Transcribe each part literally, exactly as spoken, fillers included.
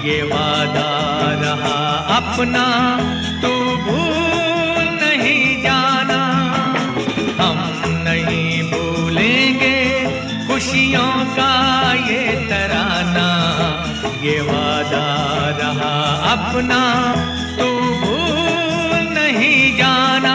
ये वादा रहा अपना, तू भूल नहीं जाना। हम नहीं भूलेंगे खुशियों का ये तराना। ये वादा रहा अपना, तू भूल नहीं जाना।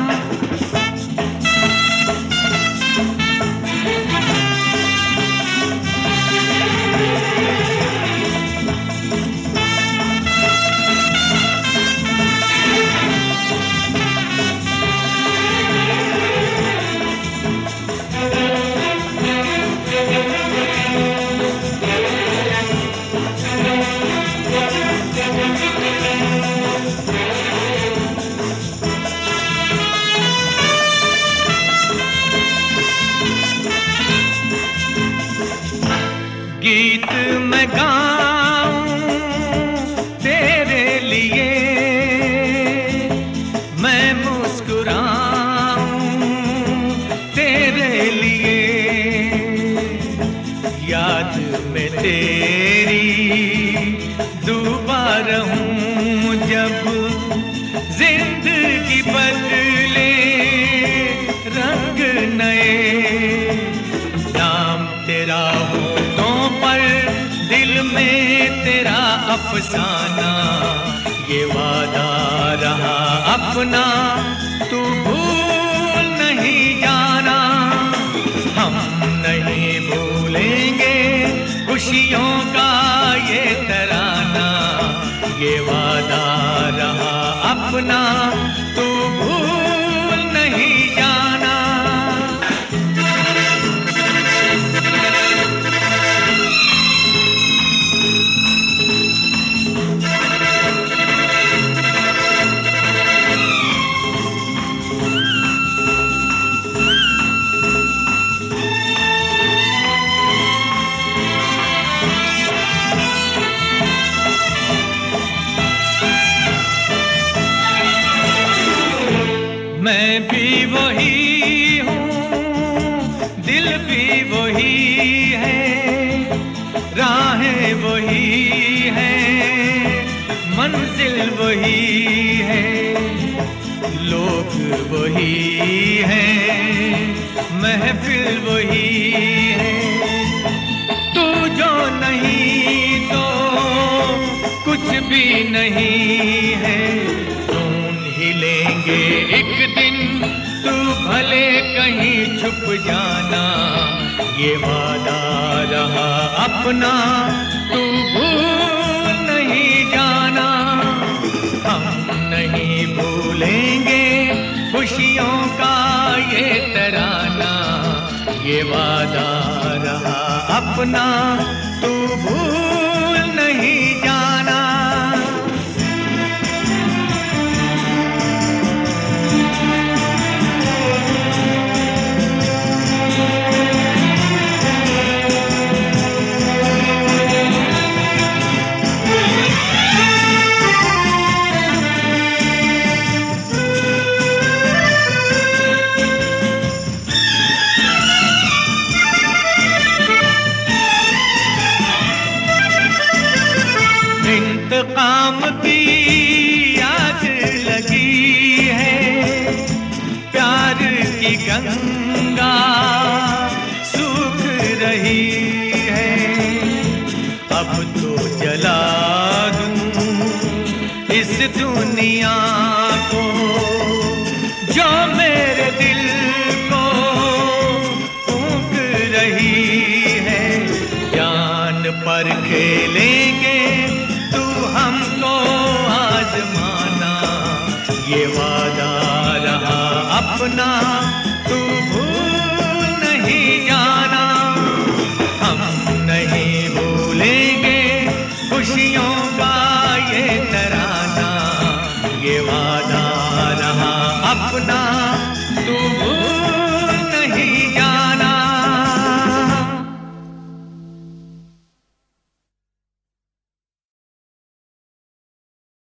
गीत मैं गाऊं तेरे लिए, मैं मुस्कुराऊं तेरे लिए। याद में तेरी डूबा रहूं जब जिंदगी बदले रंग नए। नाम तेरा होठों पर, दिल में तेरा अफसाना। ये वादा रहा अपना, तू भूल नहीं जाना। हम नहीं भूलेंगे खुशियों का ये तराना। ये वादा रहा अपना, तू भूल नहीं जाना। मैं भी वही हूँ, दिल भी वही है, राहें वही हैं, मंजिल वही है। लोग वही हैं, महफिल वही है। तू जो नहीं तो कुछ भी नहीं है। लेंगे एक दिन, तू भले कहीं छुप जाना। ये वादा रहा अपना, तू भूल नहीं जाना। हम नहीं भूलेंगे खुशियों का ये तराना। ये वादा रहा अपना, तू भूल नहीं जाना। इंतकाम की याद लगी है, प्यार की गंगा सूख रही है। अब तो जला दूं इस दुनिया को, जो मेरे दिल को फूंक रही है। जान पर खेलेंगे हमको आजमाना। ये वादा रहा अपना, तू भूल नहीं जाना। हम नहीं भूलेंगे खुशियों का ये तराना। ये वादा रहा अपना, तू